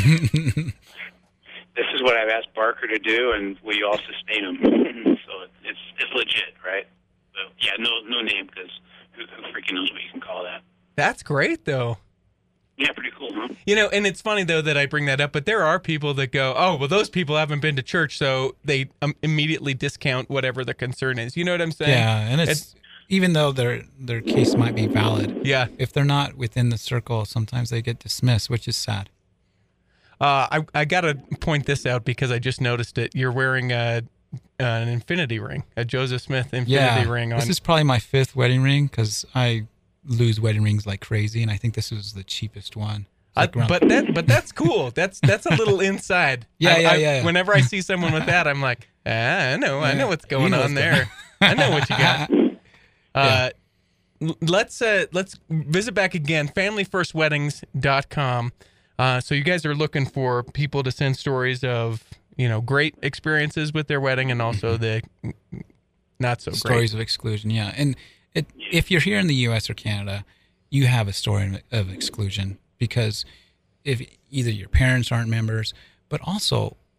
This is what I've asked Barker to do, and will you all sustain him? So it's legit, right? So, yeah, no name, because who freaking knows what you can call that. That's great, though. Yeah, pretty cool, huh? And it's funny, though, that I bring that up, but there are people that go, oh, well, those people haven't been to church, so they immediately discount whatever the concern is. You know what I'm saying? Yeah, and it's even though their case might be valid, if they're not within the circle, sometimes they get dismissed, which is sad. I got to point this out because I just noticed it. You're wearing an infinity ring, a Joseph Smith infinity ring on. This is probably my 5th wedding ring because I lose wedding rings like crazy, and I think this was the cheapest one. But that's cool. That's a little inside. Yeah. Whenever I see someone with that, I'm like, I know what's going on there. I know what you got. Let's visit back again. FamilyFirstWeddings.com. So you guys are looking for people to send stories of great experiences with their wedding, and also the not so great stories of exclusion. Yeah, and if you're here in the U.S. or Canada, you have a story of exclusion because if either your parents aren't members, but also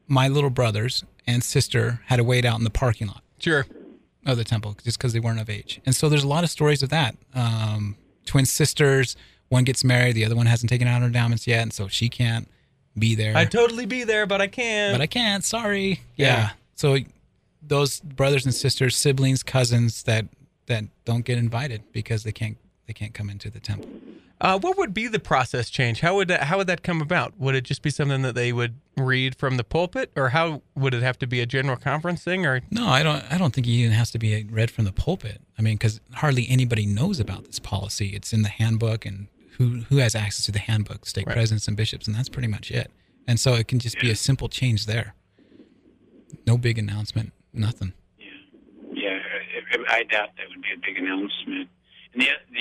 my little brothers and sister had to wait out in the parking lot Sure. of the temple just because they weren't of age. And so there's a lot of stories of that. Twin sisters, one gets married, the other one hasn't taken out her endowments yet, and so she can't be there. I'd totally be there, but I can't. But I can't, sorry. Yeah. So those brothers and sisters, siblings, cousins that don't get invited because they can't come into the temple. What would be the process change? How would that come about? Would it just be something that they would read from the pulpit, or how would it have to be a general conference thing? Or No, I don't think it even has to be read from the pulpit. I mean, because hardly anybody knows about this policy. It's in the handbook, and who has access to the handbook? Stake presidents and bishops, and that's pretty much it. And so it can just be a simple change there. No big announcement, nothing. Yeah, I doubt that would be a big announcement. And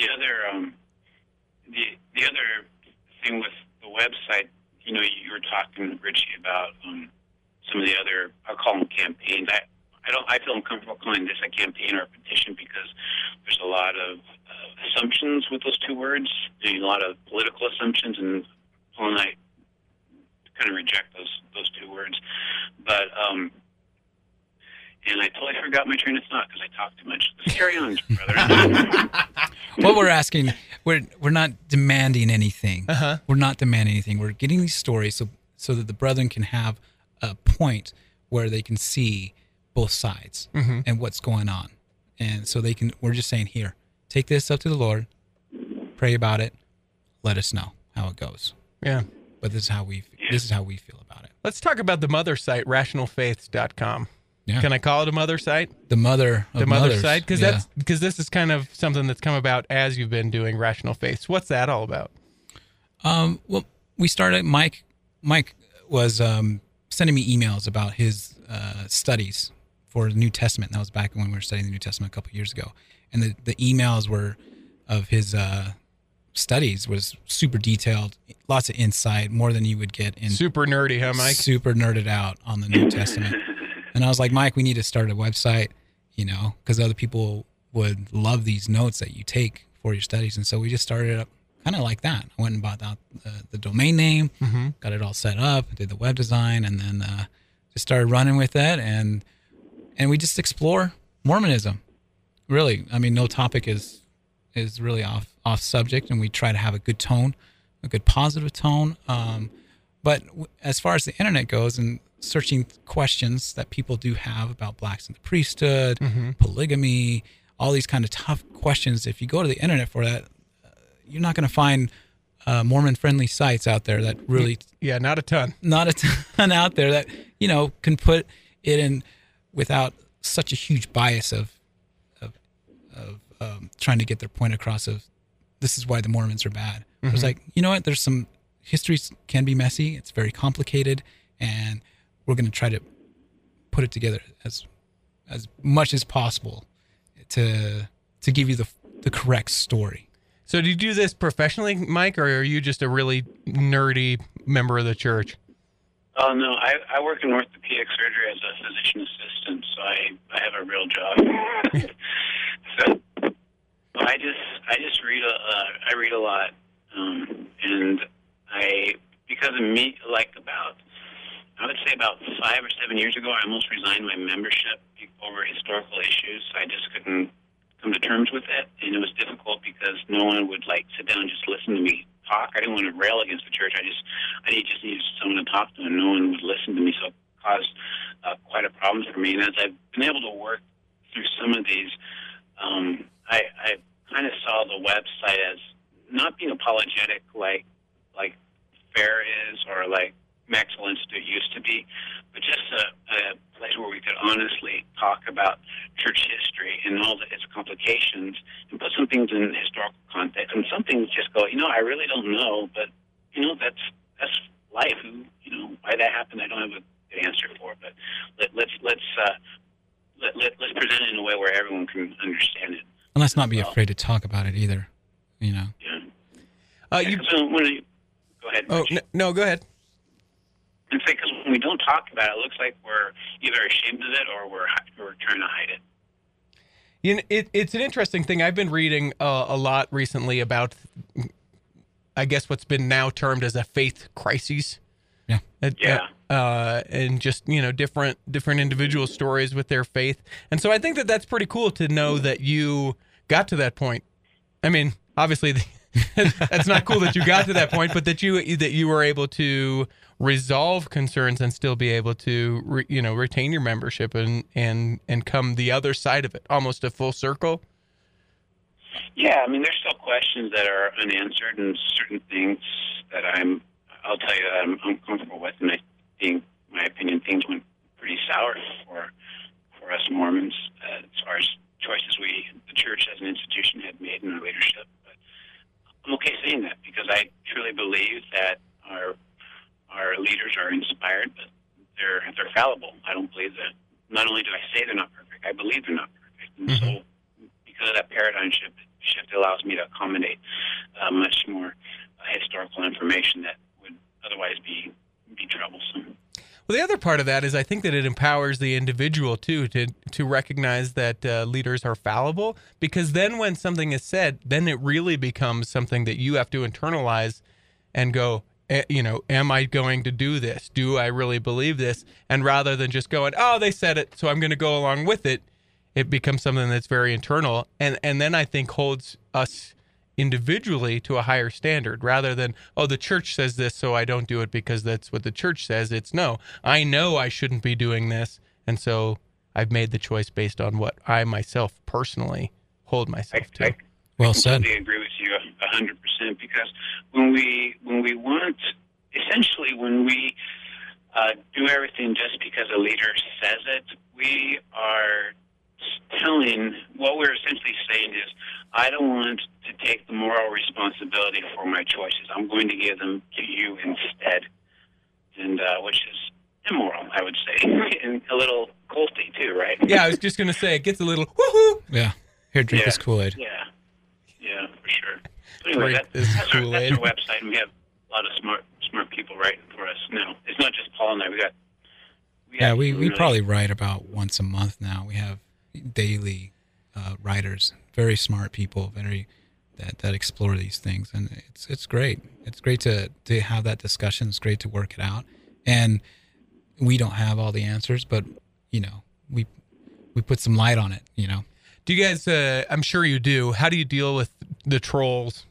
the other thing with the website, you were talking, Richie, about some of the other, I'll call them campaigns. I feel uncomfortable calling this a campaign or a petition because there's a lot of assumptions with those two words, a lot of political assumptions, and Paul and I kind of reject those two words. But and I totally forgot my train of thought because I talked too much. Let's carry on, brother. What we're asking, we're not demanding anything. Uh-huh. We're not demanding anything. We're getting these stories so that the brethren can have a point where they can see both sides and what's going on. And so we're just saying, here, take this up to the Lord, pray about it, let us know how it goes. yeah. But this is how we feel about it. Let's talk about the mother site, rationalfaiths.com. Yeah. Can I call it a mother site? The mother of The mother mothers. site? Because this is kind of something that's come about as you've been doing Rational Faiths. What's that all about? Well, we started. Mike was sending me emails about his studies for the New Testament. That was back when we were studying the New Testament a couple of years ago, and the emails were of his studies was super detailed, lots of insight, more than you would get in. Super nerdy, huh, Mike? Super nerded out on the New Testament. And I was like, Mike, we need to start a website, because other people would love these notes that you take for your studies. And so we just started it up kind of like that. I went and bought out the domain name, got it all set up, did the web design, and then just started running with it. And we just explore Mormonism. Really, I mean, no topic is really off subject, and we try to have a good tone, a good positive tone. But as far as the internet goes and searching questions that people do have about blacks in the priesthood, polygamy, all these kind of tough questions, if you go to the internet for that, you're not going to find Mormon-friendly sites out there that really... Yeah, not a ton. Not a ton out there that, can put it in without such a huge bias of trying to get their point across of this is why the Mormons are bad. I was like, you know what? There's some histories can be messy. It's very complicated, and we're going to try to put it together as much as possible to give you the correct story. So do you do this professionally, Mike, or are you just a really nerdy member of the church? Oh, no, I work in orthopedic surgery as a physician assistant, so I have a real job. So I just read I read a lot, and because of me, I would say about 5 or 7 years ago, I almost resigned my membership over historical issues. I just couldn't come to terms with it, and it was difficult because no one would sit down and just listen to me talk. I didn't want to rail against the church. I just needed someone to talk to, and no one would listen to me, so it caused quite a problem for me. And as I've been able to work through some of these, I kind of saw the website as not being apologetic like FAIR is or like Maxwell Institute used to be, but just a place where we could honestly talk about church history and all its complications and put some things in historical context. And some things just go, I really don't know, but, that's life. Why that happened, I don't have a good answer for. But let's present it in a way where everyone can understand it. And let's not be afraid to talk about it either, Yeah. Go ahead. Oh, no, go ahead. And say, because when we don't talk about it, it looks like we're either ashamed of it or we're trying to hide it. It's an interesting thing. I've been reading a lot recently about, I guess, what's been now termed as a faith crisis. Yeah. Yeah. and just different individual stories with their faith. And so I think that that's pretty cool to know that you got to that point. I mean, obviously, that's not cool that you got to that point, but that you were able to resolve concerns and still be able to retain your membership and come the other side of it, almost a full circle. Yeah, I mean, there's still questions that are unanswered, and certain things that I'll tell you that I'm uncomfortable with, and I think, my opinion, things went pretty sour for us Mormons as far as choices the church as an institution had made in our leadership. But I'm okay saying that because I truly believe that our leaders are inspired, but they're fallible. I don't believe that. Not only do I say they're not perfect, I believe they're not perfect. And so because of that paradigm shift, it allows me to accommodate much more historical information that would otherwise be troublesome. Well, the other part of that is I think that it empowers the individual, too, to recognize that leaders are fallible, because then when something is said, then it really becomes something that you have to internalize and go, am I going to do this? Do I really believe this? And rather than just going, oh, they said it, so I'm going to go along with it, it becomes something that's very internal. And then I think holds us individually to a higher standard rather than, oh, the church says this, so I don't do it because that's what the church says. It's no, I know I shouldn't be doing this. And so I've made the choice based on what I myself personally hold myself to. Well said. I completely agree with you 100% because when we want, essentially when we do everything just because a leader says it, we are what we're essentially saying is, I don't want to take the moral responsibility for my choices. I'm going to give them to you instead, and which is immoral, I would say, and a little culty too, right? Yeah, I was just going to say, it gets a little woohoo. Yeah, here, drink this Kool-Aid. Yeah, for sure. So anyway, that's our website, and we have a lot of smart people writing for us now. It's not just Paul and I. We probably write about once a month now. We have daily writers, very smart people, that explore these things, and it's great. It's great to have that discussion. It's great to work it out, and we don't have all the answers, but we put some light on it. Do you guys? I'm sure you do. How do you deal with the trolls?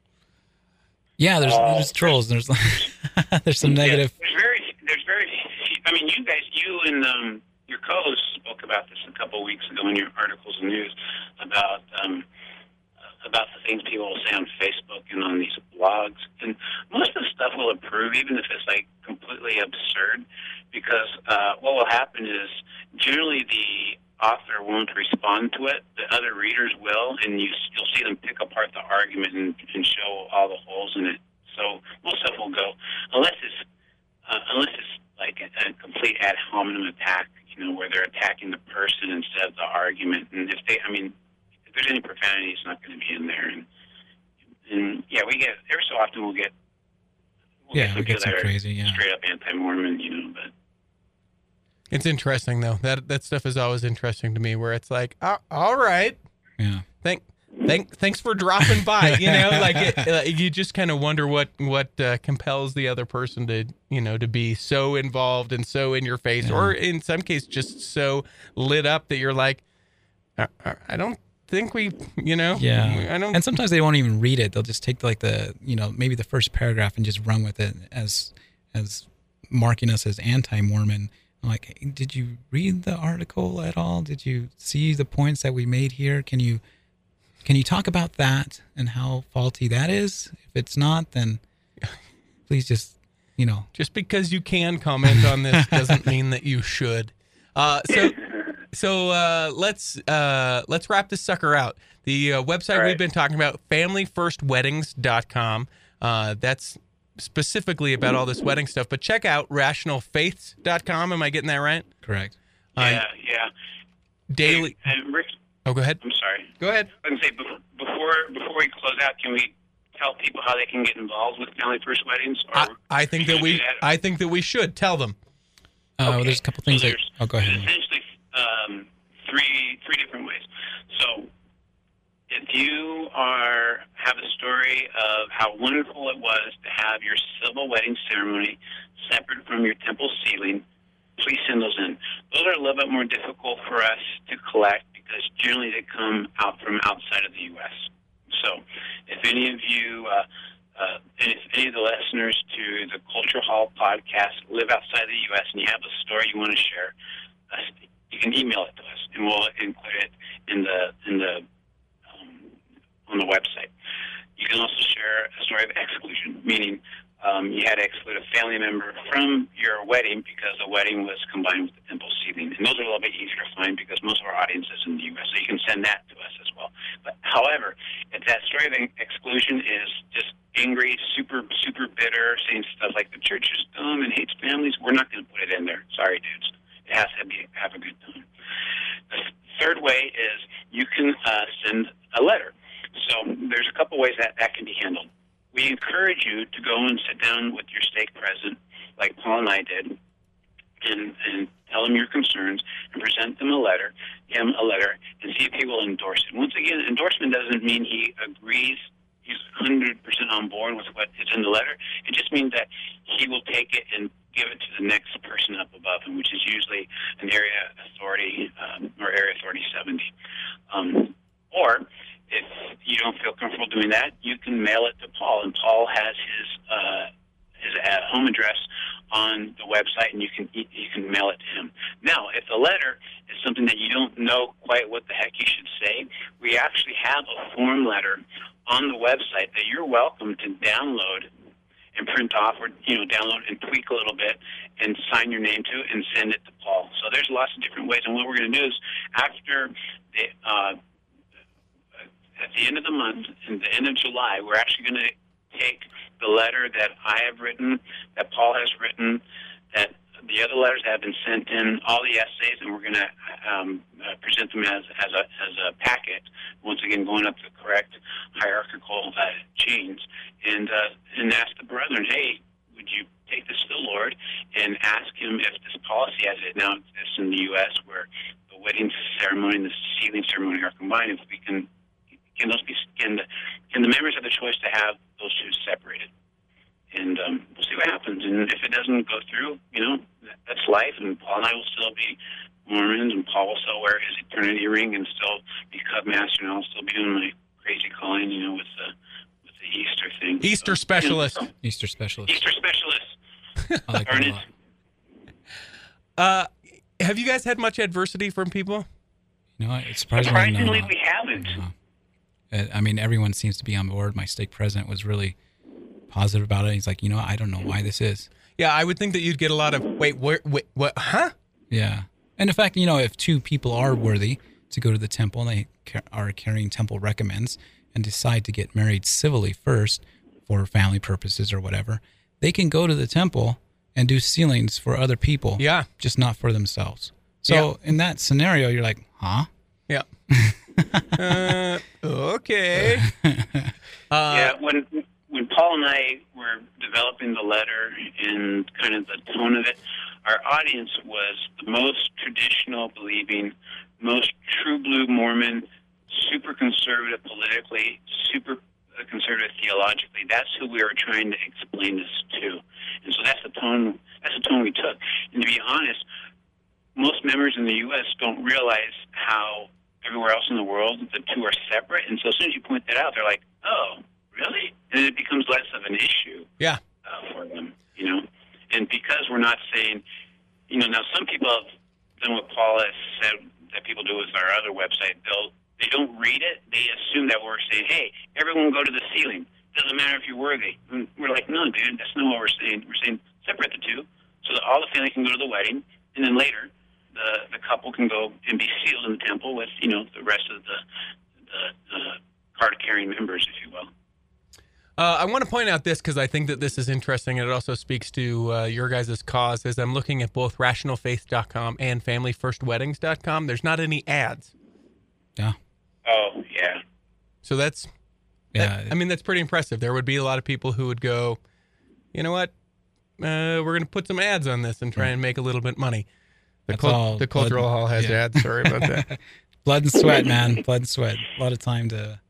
Yeah, there's trolls. There's there's some negative. There's very. I mean, you and your co-host spoke about this a couple of weeks ago in your articles and news about the things people will say on Facebook and on these blogs. And most of the stuff will approve, even if it's like completely absurd, because what will happen is generally the author won't respond to it. The other readers will, and you'll see them pick apart the argument and show all the holes in it. So most stuff will go, unless it's like a complete ad hominem attack, where they're attacking the person instead of the argument. And if there's any profanity, it's not going to be in there. And yeah, we get every so often we'll get some crazy, straight up anti-Mormon, but. It's interesting though. That stuff is always interesting to me. Where it's like, all right, yeah. Thanks for dropping by. You just kind of wonder what compels the other person to be so involved and so in your face, or in some cases just so lit up that you're like, I don't think we, Yeah. I don't. And sometimes they won't even read it. They'll just take like maybe the first paragraph and just run with it as marking us as anti-Mormon. I'm like, hey, did you read the article at all? Did you see the points that we made here? Can you talk about that and how faulty that is? If it's not, then please just, Just because you can comment on this doesn't mean that you should. So let's wrap this sucker out. The website we've been talking about, familyfirstweddings.com. That's specifically about all this wedding stuff. But check out rationalfaiths.com. Am I getting that right? Correct. Yeah. Daily. Rick. Oh, go ahead. I'm sorry. Go ahead. I was going to say, before we close out, can we tell people how they can get involved with Family First Weddings? I think that we should tell them. Okay. There's a couple things. Go ahead. Essentially, three different ways. So, if you have a story of how wonderful it was to have your civil wedding ceremony separate from your temple sealing, please send those in. Those are a little bit more difficult for us to collect because generally they come out from outside of the U.S. So if any of you, if any of the listeners to the Cultural Hall podcast live outside the U.S. and you have a story you want to share, you can email it to us, and we'll include it on the website. You can also share a story of exclusion, meaning you had to exclude a family member from your wedding because the wedding was combined with the temple sealing. And those are a little bit easier to find because most of our audience is in the U.S., so you can send that to us as well. But however, if that story of exclusion is just angry, super, super bitter, saying stuff like the church is dumb and hates families, we're not going to put it in there. Sorry, dudes. It has to have a good time. The third way is you can send a letter. So there's a couple ways that can be handled. We encourage you to go and sit down with your stake president, like Paul and I did, and tell them your concerns and present him a letter, and see if he will endorse it. Once again, endorsement doesn't mean he agrees, he's 100% on board with what is in the letter. It just means that he will take it and give it to the next person up above him, which is usually an area authority or Area Authority 70. Or if you don't feel comfortable doing that, you can mail it to Paul, and Paul has his home address on the website, and you can mail it to him. Now, if the letter is something that you don't know quite what the heck you should say, we actually have a form letter on the website that you're welcome to download and print off, or download and tweak a little bit and sign your name to and send it to Paul. So there's lots of different ways, and what we're going to do is after at the end of the month, at the end of July, we're actually going to take the letter that I have written, that Paul has written, that the other letters have been sent in, all the essays, and we're going to present them as a packet, once again going up the correct hierarchical chains, and ask the brethren, hey, would you take this to the Lord and ask him if this policy as it now exists in the U.S., where the wedding ceremony and the sealing ceremony are combined, if we can the members have the choice to have those two separated? And we'll see what happens. And if it doesn't go through, that's life. And Paul and I will still be Mormons, and Paul will still wear his eternity ring and still be Cub Master, and I'll still be doing my crazy calling, with the Easter thing. Easter specialist. Easter specialist. Easter specialist. I like that a lot. Have you guys had much adversity from people? It's surprisingly we haven't. I mean, everyone seems to be on board. My stake president was really positive about it. He's like, I don't know why this is. Yeah, I would think that you'd get a lot of, wait, what, huh? Yeah. And in fact, if two people are worthy to go to the temple and they are carrying temple recommends and decide to get married civilly first for family purposes or whatever, they can go to the temple and do sealings for other people. Yeah. Just not for themselves. So in that scenario, you're like, huh? Yeah. Okay. When Paul and I were developing the letter and kind of the tone of it, our audience was the most traditional believing, most true blue Mormon, super conservative politically, super conservative theologically. That's who we were trying to explain this to. And so that's the tone we took. And to be honest, most members in the U.S. don't realize how everywhere else in the world the two are separate. And so as soon as you point that out, they're like, oh, really? And it becomes less of an issue for them, And because we're not saying, now some people have done what Paul has said that people do with our other website. They don't read it. They assume that we're saying, hey, everyone go to the sealing. Doesn't matter if you're worthy. And we're like, no, dude, that's not what we're saying. We're saying separate the two so that all the family can go to the wedding, and then later the couple can go and be sealed in the temple with, the rest of the card-carrying members, if you will. I want to point out this because I think that this is interesting, and it also speaks to your guys' cause. As I'm looking at both rationalfaith.com and familyfirstweddings.com, there's not any ads. Yeah. Oh, yeah. So that's pretty impressive. There would be a lot of people who would go, you know what, we're going to put some ads on this and try and make a little bit money. The Cultural Hall has ads. Sorry about that. Blood and sweat, man. Blood and sweat. A lot of time to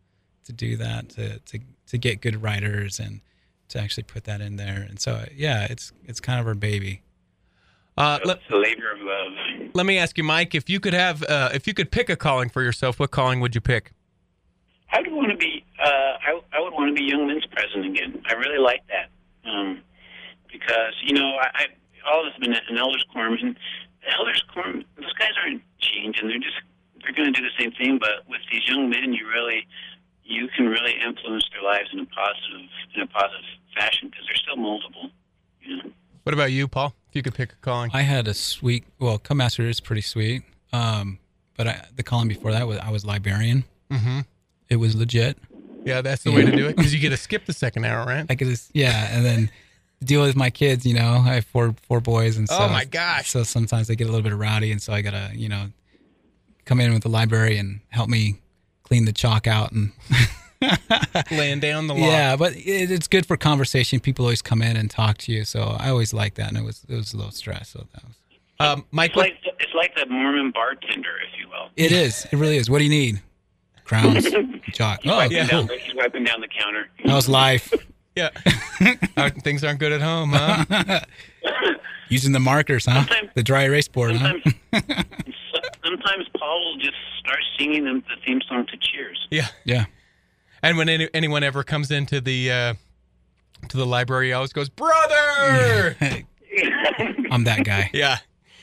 to do that, to get good writers and to actually put that in there. And so, yeah, it's kind of our baby. It's a labor of love. Let me ask you, Mike, if you could pick a calling for yourself, what calling would you pick? I would want to be. I would want to be Young Men's president again. I really like that because I always been an elders quorum, and the elders quorum, those guys aren't changing. They're going to do the same thing, but with these young men, you can really influence their lives in a positive fashion because they're still moldable. What about you, Paul? If you could pick a calling, I had a sweet. Well, Cub Master is pretty sweet, but the calling before that I was librarian. Mm-hmm. It was legit. Yeah, that's the way to do it because you get to skip the second hour, right? I could and then deal with my kids. I have four boys, and so oh my gosh, so sometimes they get a little bit rowdy, and so I gotta come in with the library and help me clean the chalk out and laying down the law. Yeah, but it's good for conversation. People always come in and talk to you, so I always like that, and it was a little stress. So that was. Mike, it's like the Mormon bartender, if you will. It is. It really is. What do you need? Crowns, chalk. He's wiping down the counter. How's life? Yeah. Things aren't good at home, huh? Using the markers, huh? The dry erase board, huh? Sometimes Paul will just start singing them the theme song to Cheers. Yeah. Yeah. And when anyone ever comes into the library, he always goes, "Brother!" I'm that guy. Yeah.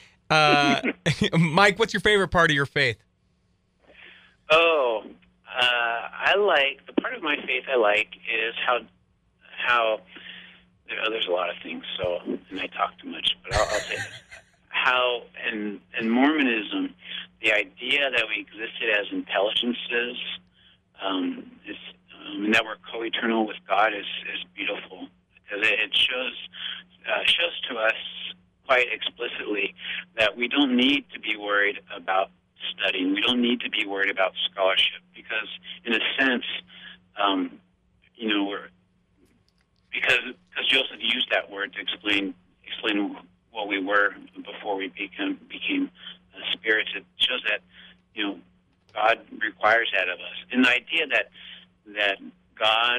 Mike, what's your favorite part of your faith? Oh, I like the part of my faith I like is how there's a lot of things. So, and I talk too much, but I'll say this: how in Mormonism, the idea that we existed as intelligences, and that we're co-eternal with God is beautiful because it shows to us quite explicitly that we don't need to be worried about studying. We don't need to be worried about scholarship because, in a sense, because Joseph used that word to explain what we were before we became spirits. It shows that God requires that of us, and the idea that God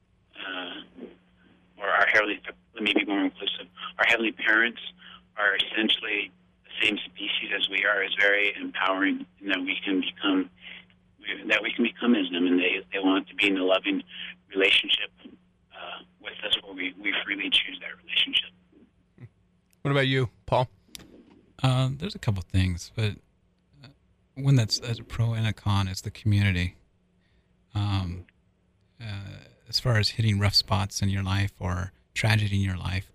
or our heavenly, let me be more inclusive, our heavenly parents are essentially the same species as we are is very empowering, and that we can become as them, and they want to be in a loving relationship with us, where we freely choose that relationship. What about you, Paul? There's a couple things, but one that's a pro and a con is the community. As far as hitting rough spots in your life or tragedy in your life,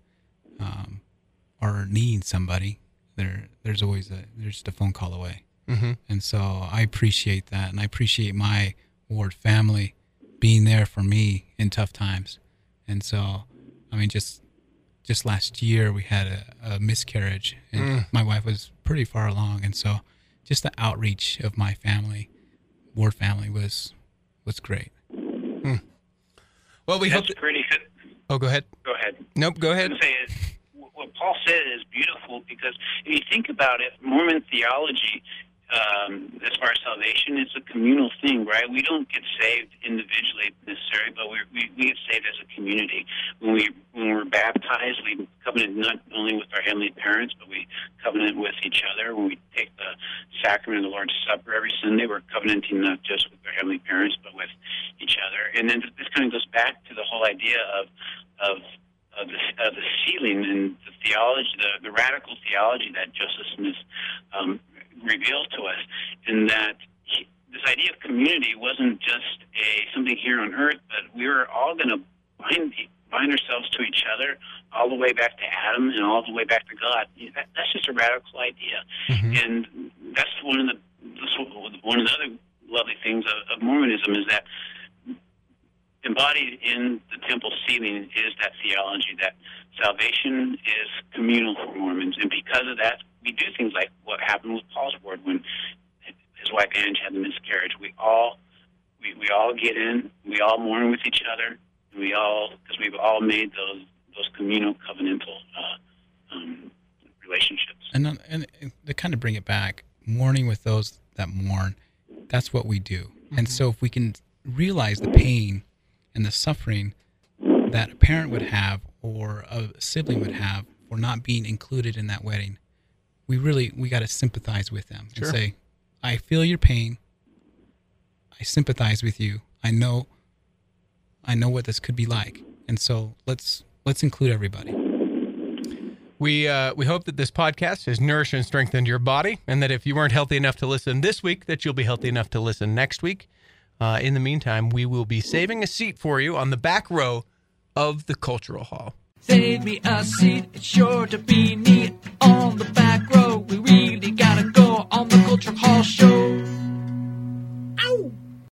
or needing somebody, there's always just a phone call away. Mm-hmm. And so I appreciate that, and I appreciate my Ward family being there for me in tough times. And so, I mean, just last year we had a miscarriage, and my wife was pretty far along, and so just the outreach of my family, Ward family, was great. Well, we That's hope pretty good. Oh, go ahead. Go ahead. Nope, go ahead. I was gonna say, what Paul said is beautiful because if you think about it, Mormon theology, as far as salvation, it's a communal thing, right? We don't get saved individually necessarily, but we get saved as a community. When we're baptized, we covenant not only with our heavenly parents, but we covenant with each other. When we take the sacrament of the Lord's Supper every Sunday, we're covenanting not just with our heavenly parents, but with each other. And then this kind of goes back to the whole idea of the sealing and the theology, the radical theology that Joseph Smith revealed to us, and that this idea of community wasn't just something here on earth, but we were all going to bind ourselves to each other all the way back to Adam and all the way back to God. That's just a radical idea, and that's one of the other lovely things of Mormonism is that embodied in the temple sealing is that theology that salvation is communal for Mormons, and because of that, we do things like what happened with Paul's ward when his wife Ange had the miscarriage. We all get in, we all mourn with each other, and because we've all made those communal covenantal relationships. And to kind of bring it back, mourning with those that mourn, that's what we do. And so if we can realize the pain and the suffering that a parent would have or a sibling would have for not being included in that wedding, we got to sympathize with them and say, I feel your pain. I sympathize with you. I know what this could be like. And so let's include everybody. We hope that this podcast has nourished and strengthened your body, and that if you weren't healthy enough to listen this week, that you'll be healthy enough to listen next week. In the meantime, we will be saving a seat for you on the back row of the Cultural Hall. Save me a seat, it's sure to be neat on the back row. We really gotta go on the Cultural Hall show.